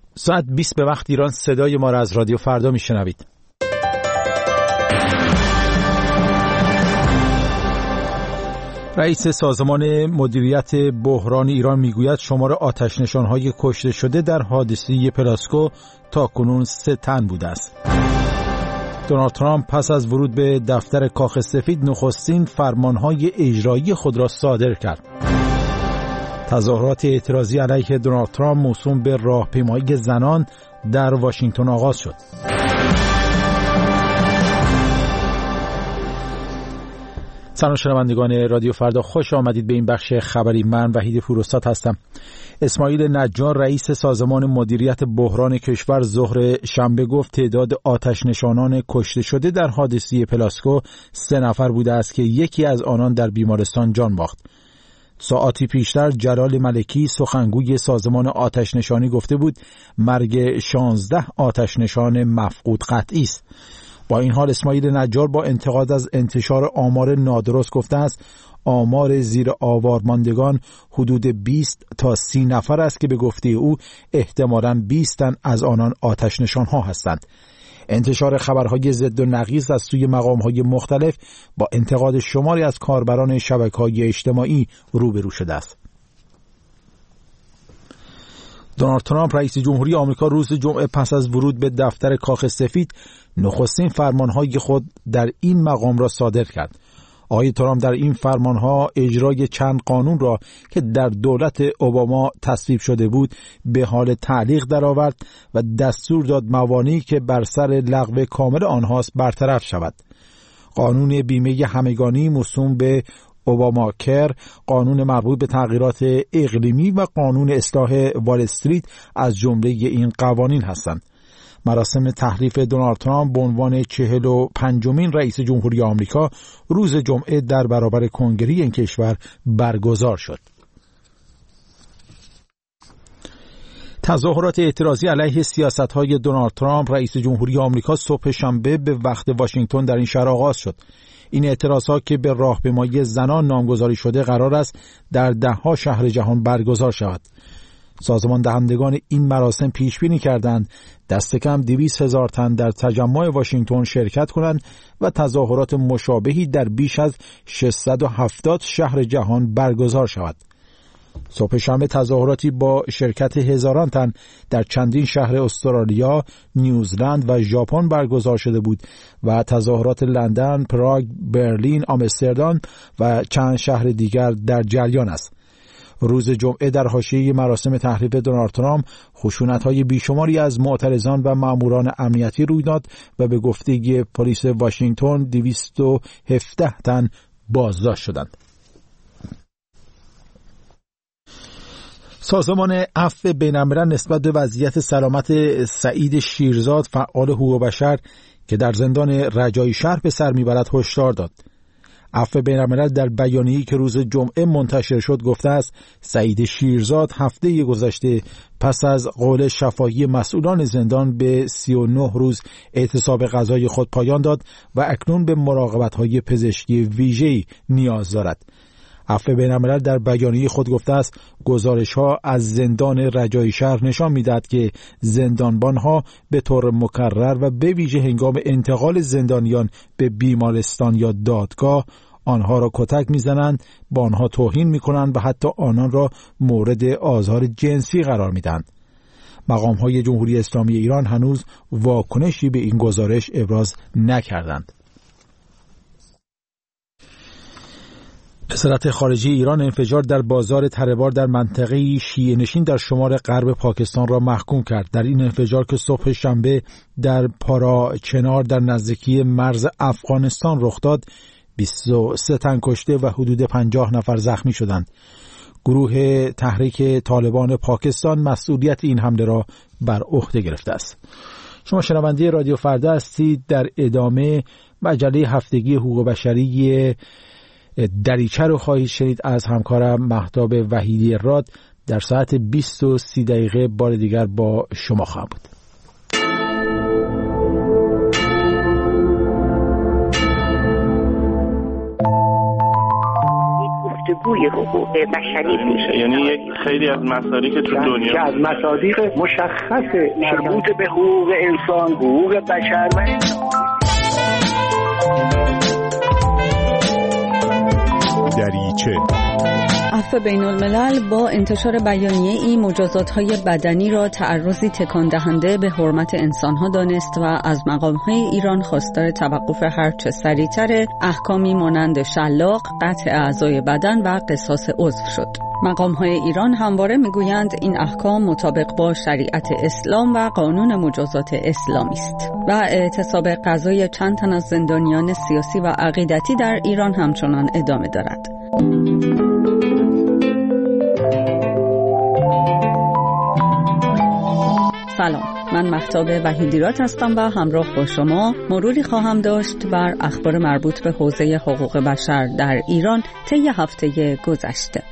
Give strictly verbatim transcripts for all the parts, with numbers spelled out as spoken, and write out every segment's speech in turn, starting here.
ساعت بیست به وقت ایران صدای ما را از رادیو فردا میشنوید. رئیس سازمان مدیریت بحران ایران میگوید شمار آتش نشان‌های کشته شده در حادثه پلاسکو تاکنون سه تن بوده است. دونالد ترامپ پس از ورود به دفتر کاخ سفید نخستین فرمانهای اجرایی خود را صادر کرد. تظاهرات اعتراضی علیه دونالد ترامپ موسوم به راهپیمایی زنان در واشنگتن آغاز شد. سلام شنوندگان رادیو فردا، خوش آمدید به این بخش خبری. من وحید پوراستاد هستم. اسماعیل نجار رئیس سازمان مدیریت بحران کشور ظهر شنبه گفت تعداد آتش نشانان کشته شده در حادثه پلاسکو سه نفر بوده است که یکی از آنان در بیمارستان جان باخت. ساعتی پیشتر جلال ملکی سخنگوی سازمان آتش نشانی گفته بود مرگ شانزده آتش نشان مفقود قطعی است. با این حال اسماعیل نجار با انتقاد از انتشار آمار نادرست گفته است آمار زیر آوارماندگان حدود بیست تا سی نفر است که به گفته او احتمالاً بیست تن از آنان آتش نشان ها هستند. انتشار خبرهای ضد و نقیض از سوی مقام‌های مختلف با انتقاد شماری از کاربران شبکه‌های اجتماعی روبرو شده است. دونالد ترامپ رئیس جمهوری آمریکا روز جمعه پس از ورود به دفتر کاخ سفید نخستین فرمانهای خود در این مقام را صادر کرد. آقای ترامپ در این فرمانها اجرای چند قانون را که در دولت اوباما تصویب شده بود به حال تعلیق درآورد و دستور داد موانعی که بر سر لغو کامل آنهاست برطرف شود. قانون بیمه همگانی موسوم به اوباما کر، قانون مربوط به تغییرات اقلیمی و قانون اصلاح وال استریت از جمله این قوانین هستند. مراسم تحریف دونالد ترامپ به عنوان چهل و پنجمین رئیس جمهوری آمریکا روز جمعه در برابر کنگره این کشور برگزار شد. تظاهرات اعتراضی علیه سیاست‌های دونالد ترامپ رئیس جمهوری آمریکا صبح شنبه به وقت واشنگتن در این شهر آغاز شد. این اعتراضات که به راهپیمایی زنان نامگذاری شده قرار است در ده‌ها شهر جهان برگزار شود. سازمان دهندگان این مراسم پیش بینی کردند دست کم دویست هزار تن در تجمع واشنگتن شرکت کنند و تظاهرات مشابهی در بیش از ششصد و هفتاد شهر جهان برگزار شود. صبح شنبه تظاهراتی با شرکت هزاران تن در چندین شهر استرالیا، نیوزلند و ژاپن برگزار شده بود و تظاهرات لندن، پراگ، برلین، آمستردام و چند شهر دیگر در جریان است. روز جمعه در حاشیه مراسم تحریف دونالد ترامپ خشونت‌های بیشماری از معترضان و ماموران امنیتی روی داد و به گفته پلیس واشنگتن دویست و هفده تن بازداشت شدند. سازمان عفو بین‌الملل نسبت به وضعیت سلامت سعید شیرزاد فعال حقوق بشر که در زندان رجایی شهر به سر میبرد هشدار داد. عفو بین‌الملل در بیانیه‌ای که روز جمعه منتشر شد گفته است سعید شیرزاد هفته گذشته پس از قول شفاهی مسئولان زندان به سی و نه روز اعتصاب غذای خود پایان داد و اکنون به مراقبت‌های پزشکی ویژه‌ای نیاز دارد. عفو بین‌الملل در بیانیه خود گفته است گزارش‌ها از زندان رجایی شهر نشان می‌دهد که زندانبان‌ها به طور مکرر و به ویژه هنگام انتقال زندانیان به بیمارستان یا دادگاه آنها را کتک می‌زنند، با آنها توهین می‌کنند و حتی آنان را مورد آزار جنسی قرار می‌دهند. مقام‌های جمهوری اسلامی ایران هنوز واکنشی به این گزارش ابراز نکردند. وزارت خارجه ایران انفجار در بازار تره‌بار در منطقه شیعه نشین در شمال غرب پاکستان را محکوم کرد. در این انفجار که صبح شنبه در پاراچنار در نزدیکی مرز افغانستان رخ داد، بیست و سه تن کشته و حدود پنجاه نفر زخمی شدند. گروه تحریک طالبان پاکستان مسئولیت این حمله را بر عهده گرفته است. شما شنونده رادیو فردا هستید. در ادامه مجله هفتگی حقوق بشری دریچه رو خواهید شنید از همکارم مهتاب وحیدی راد. در ساعت بیست و سی دقیقه بار دیگر با شما خواهم بود. گفتگوی حقوق بشری میشه. یعنی یک خیلی از مصادیق که تو دنیا که از مصادیق مشخص مربوط به حقوق انسان، حقوق بشر و دریچه. عفو بین الملل با انتشار بیانیه این مجازات‌های بدنی را تعرضی تکان دهنده به حرمت انسان‌ها دانست و از مقام‌های ایران خواستار توقف هرچه سریعتر احکامی مانند شلاق، قطع اعضای بدن و قصاص عضو شد. مقام‌های ایران همواره می‌گویند این احکام مطابق با شریعت اسلام و قانون مجازات اسلامی است و اعتصاب قضای چند تن از زندانیان سیاسی و عقیدتی در ایران همچنان ادامه دارد. سلام، من مهتاب وحیدیرات هستم و همراه با شما مروری خواهم داشت بر اخبار مربوط به حوزه حقوق بشر در ایران طی هفته گذشته.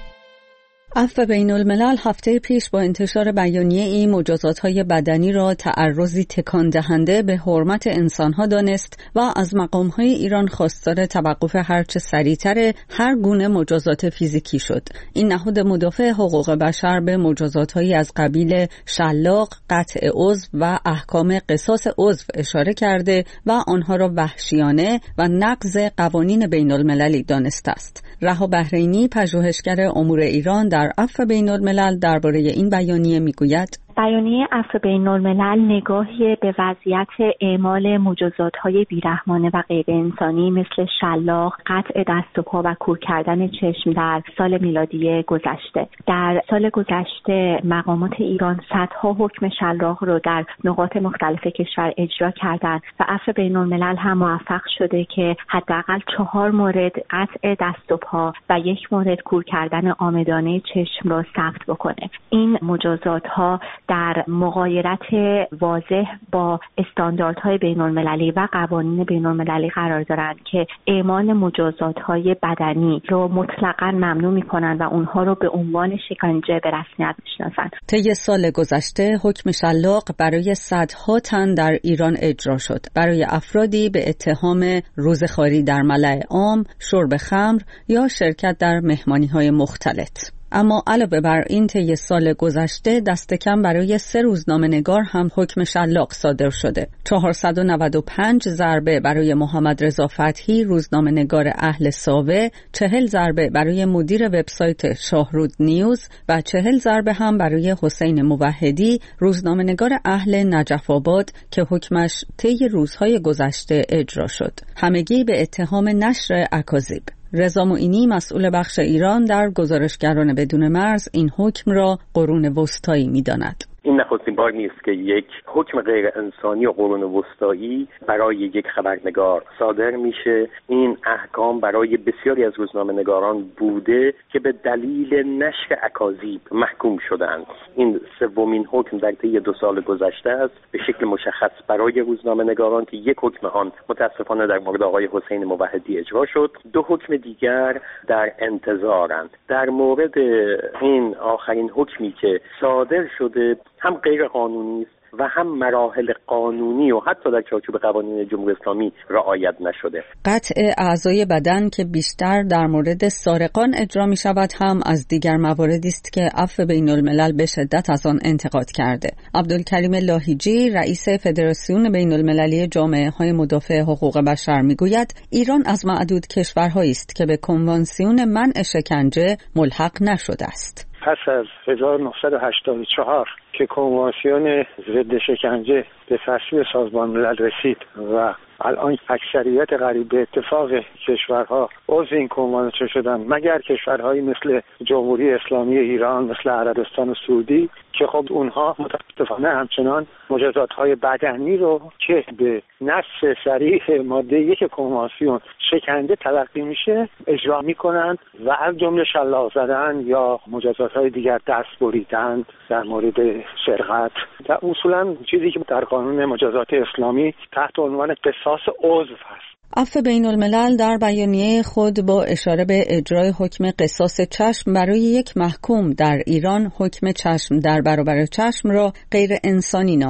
عفو بین الملل هفته پیش با انتشار بیانیه این مجازات‌های بدنی را تعرضی تکان دهنده به حرمت انسان‌ها دانست و از مقام‌های ایران خواستار توقف هرچه سریعتر هر گونه مجازات فیزیکی شد. این نهاد مدافع حقوق بشر به مجازات‌هایی از قبیل شلاق، قطع عضو و احکام قصاص عضو اشاره کرده و آنها را وحشیانه و نقض قوانین بین المللی دانسته است. رها بحرینی، پژوهشگر امور ایران در عفو بین الملل درباره این بیانیه میگوید: بیانیه عفو بین الملل نگاهی به وضعیت اعمال مجازات‌های بیرحمانه و غیر انسانی مثل شلاق، قطع دست و پا و کور کردن چشم در سال میلادی گذشته. در سال گذشته مقامات ایران صدها حکم شلاق رو در نقاط مختلف کشور اجرا کردند و عفو بین الملل هم موفق شده که حداقل چهار مورد قطع دست و پا و یک مورد کور کردن عامدانه چشم را ثبت بکنه. این مجازات‌ها در مغایرت واضح با استانداردهای بین‌المللی و قوانین بین‌المللی قرار دارند که اعمال مجازات‌های بدنی رو مطلقاً ممنوع می‌کنند و اونها رو به عنوان شکنجه به رسمیت می‌شناسند. طی سال گذشته حکم شلاق برای صدها تن در ایران اجرا شد، برای افرادی به اتهام روزخواری در ملأ عام، شرب خمر یا شرکت در مهمانی‌های مختلط. اما علاوه بر این طی سال گذشته دست کم برای سه روزنامه‌نگار هم حکم شلاق صادر شده. چهارصد و نود و پنج ضربه برای محمد رضا فتحی، روزنامه‌نگار اهل ساوه، چهل ضربه برای مدیر وبسایت شاهرود نیوز و چهل ضربه هم برای حسین موحدی، روزنامه‌نگار اهل نجف آباد که حکمش طی روزهای گذشته اجرا شد. همگی به اتهام نشر اکاذیب. رضا معینی، مسئول بخش ایران در گزارشگران بدون مرز، این حکم را قرون وسطایی می‌داند. این نخستین بار نیست که یک حکم غیر انسانی و قرون وسطایی برای یک خبرنگار صادر میشه. این احکام برای بسیاری از روزنامه‌نگاران بوده که به دلیل نشر اکاذیب محکوم شدند. این سومین حکم در طی دو سال گذشته است به شکل مشخص برای روزنامه‌نگاران که یک حکم آن متاسفانه در مورد آقای حسین موحدی اجرا شد، دو حکم دیگر در انتظارند. در مورد این آخرین حکمی که صادر شده هم غیر قانونی است و هم مراحل قانونی و حتی در چارچوب قوانین جمهوری اسلامی رعایت نشده. قطع اعضای بدن که بیشتر در مورد سارقان اجرا می شود هم از دیگر مواردی است که عفو بین الملل به شدت از آن انتقاد کرده. عبدالکریم لاهیجی، رئیس فدراسیون بین المللی جامعه های مدافع حقوق بشر می گوید ایران از معدود کشورهایی است که به کنوانسیون منع شکنجه ملحق نشده است. پس از هزار و نهصد و هشتاد و چهار که کنوانسیون ضد شکنجه به تصویب سازمان ملل رسید و الان اکثریت قریب به اتفاق کشورها عضو این کنوانسیون شدن مگر کشورهایی مثل جمهوری اسلامی ایران، مثل عربستان و سعودی که خب اونها متاسفانه همچنان مجازات‌های بدنی رو که به نص صریح ماده یک کنوانسیون شکنجه تلقی میشه اجرا میکنند و از جمله شلاق زدن یا مجازات‌های دیگر، دست بریدن در مورد سرقت. در اصولا چیزی که در قانون مجازات اسلامی تحت عنوان قصاص عضو هست. عفو بین الملل در بیانیه خود با اشاره به اجرای حکم قصاص چشم برای یک محکوم در ایران حکم چشم در برابر چشم را غیر انسانی نامید.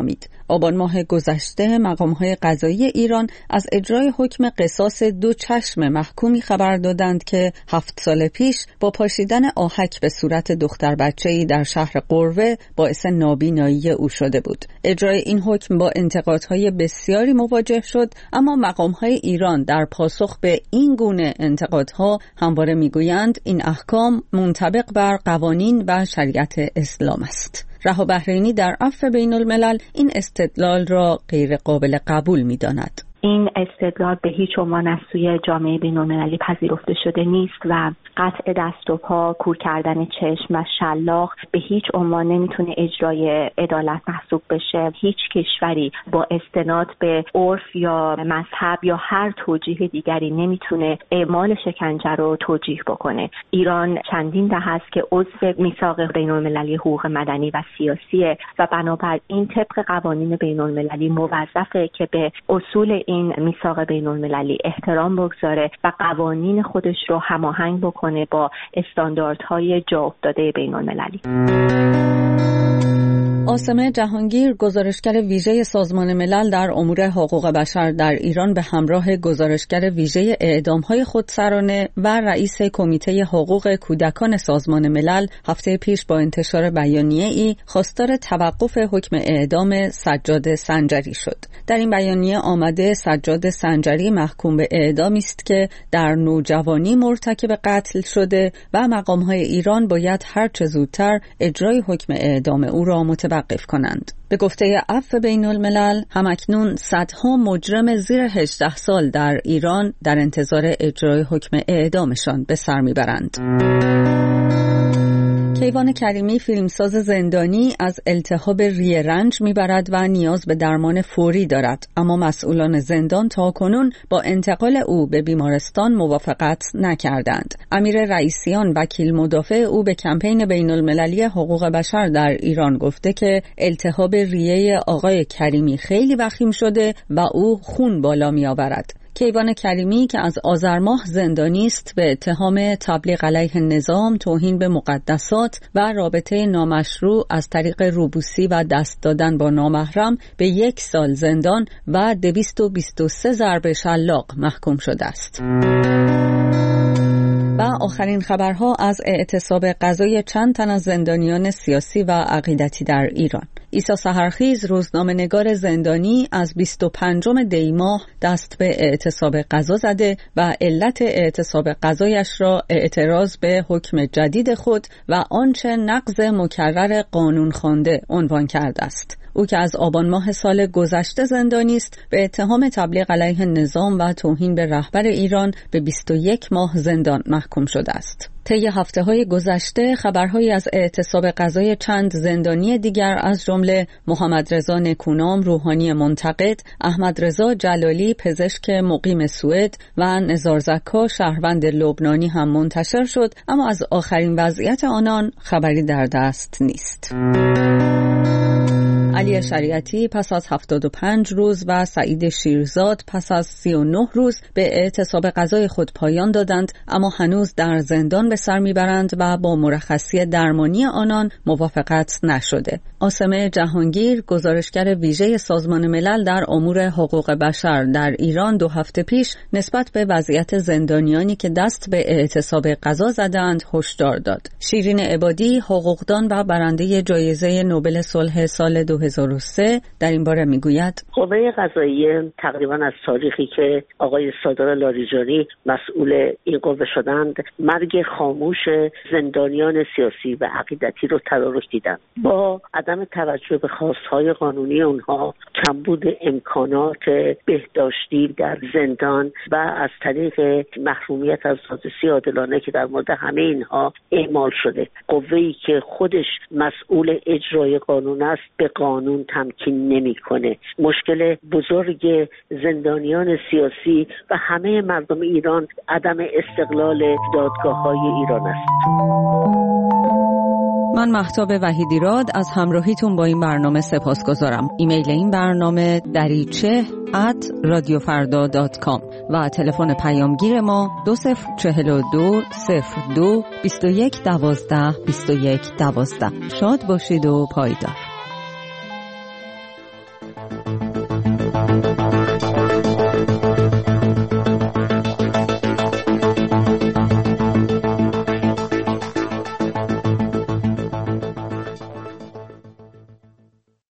آبان ماه گذشته مقام‌های قضایی ایران از اجرای حکم قصاص دو چشم محکومی خبر دادند که هفت سال پیش با پاشیدن آهک به صورت دختر بچه‌ای در شهر قروه باعث نابینایی او شده بود. اجرای این حکم با انتقادهای بسیاری مواجه شد، اما مقام‌های ایران در پاسخ به این گونه انتقادها همواره میگویند این احکام منطبق بر قوانین و شریعت اسلام است. رها بحرینی در عفو بین الملل این استدلال را غیر قابل قبول می‌داند. این استدلال به هیچ عنوان از سوی جامعه بین‌المللی پذیرفته شده نیست و قطع دست و پا، کور کردن چشم و شلاق به هیچ عنوان نمیتونه اجرای عدالت محسوب بشه. هیچ کشوری با استناد به عرف یا مذهب یا هر توجیه دیگری نمیتونه اعمال شکنجه رو توجیه بکنه. ایران چندین دهه است که عضو میثاق بین‌المللی حقوق مدنی و سیاسی و بنابراین طبق قوانین بین‌المللی موظفه که به اصول این میثاق بین‌المللی احترام بگذاره و قوانین خودش رو هماهنگ بکنه با استانداردهای جا افتاده بین‌المللی. عاصمه جهانگیر، گزارشگر ویژه سازمان ملل در امور حقوق بشر در ایران، به همراه گزارشگر ویژه اعدام‌های خودسرانه و رئیس کمیته حقوق کودکان سازمان ملل هفته پیش با انتشار بیانیه‌ای خواستار توقف حکم اعدام سجاد سنجری شد. در این بیانیه آمده سجاد سنجری محکوم به اعدامی است که در نوجوانی مرتکب قتل شده و مقام‌های ایران باید هر چه زودتر اجرای حکم اعدام او را متوقف کنند. به گفته عفو بین الملل، همکنون صدها مجرم زیر هجده سال در ایران در انتظار اجرای حکم اعدامشان به سر میبرند. کیوان کریمی، فیلمساز زندانی، از التهاب ریه رنج میبرد و نیاز به درمان فوری دارد، اما مسئولان زندان تاکنون با انتقال او به بیمارستان موافقت نکردند. امیر رئیسیان، وکیل مدافع او، به کمپین بین المللی حقوق بشر در ایران گفته که التهاب ریه آقای کریمی خیلی وخیم شده و او خون بالا می آورد. کیوان کریمی که از آذر ماه زندانی است، به اتهام تبلیغ علیه نظام، توهین به مقدسات و رابطه نامشروع از طریق روبوسی و دست دادن با نامحرم به یک سال زندان و دویست و بیست و سه ضرب شلاق محکوم شده است. و آخرین خبرها از اعتصاب قضای چند تن از زندانیان سیاسی و عقیدتی در ایران. عیسی سحرخیز، روزنامه‌نگار زندانی، از بیست و پنجم دی ماه دست به اعتصاب قضا زده و علت اعتصاب قضایش را اعتراض به حکم جدید خود و آنچه نقض مکرر قانون خوانده عنوان کرده است. او که از آبان ماه سال گذشته زندانی است، به اتهام تبلیغ علیه نظام و توهین به رهبر ایران به بیست و یک ماه زندان محکوم شده است. طی هفته‌های گذشته خبرهایی از اعتصاب قضای چند زندانی دیگر از جمله محمد رضا نکونام، روحانی منتقد، احمد رضا جلالی، پزشک مقیم سوئد و نزار زکا، شهروند لبنانی هم منتشر شد، اما از آخرین وضعیت آنان خبری در دست نیست. علی شریعتی پس از هفتاد و پنج روز و سعید شیرزاد پس از سی و نه روز به اعتصاب قضای خود پایان دادند، اما هنوز در زندان به سر میبرند و با مرخصی درمانی آنان موافقت نشده. عاصمه جهانگیر، گزارشگر ویژه سازمان ملل در امور حقوق بشر در ایران، دو هفته پیش نسبت به وضعیت زندانیانی که دست به اعتصاب قضا زدند هشدار داد. شیرین عبادی، حقوقدان و برنده جایزه نوبل صلح سال دو هزار و سه، در این باره میگوید: قوه قضاییه تقریبا از تاریخی که آقای سادار لاریجانی مسئول این قوه شدند، مرگ خاموش زندانیان سیاسی و عقیدتی رو تدارک دیدند. با عدم توجه به خواستهای قانونی اونها، کمبود امکانات بهداشتی در زندان و از طریق محرومیت از دادرسی عادلانه که در مورد همه اینها اعمال شده، قوه‌ای که خودش مسئول اجرای قانون است به قانون تمکین نمی‌کنه. مشکل بزرگ زندانیان سیاسی و همه مردم ایران عدم استقلال دادگاه‌های ایران است. من مهتاب وحیدیراد از همراهیتون با این برنامه سپاسگزارم. ایمیل این برنامه دریچه ات رادیو فردا دات کام و تلفن پیامگیر ما دو صفر چهل و دو صفر دو بیست و یک دوازده بیست و یک دوازده. شاد باشید و پایدار.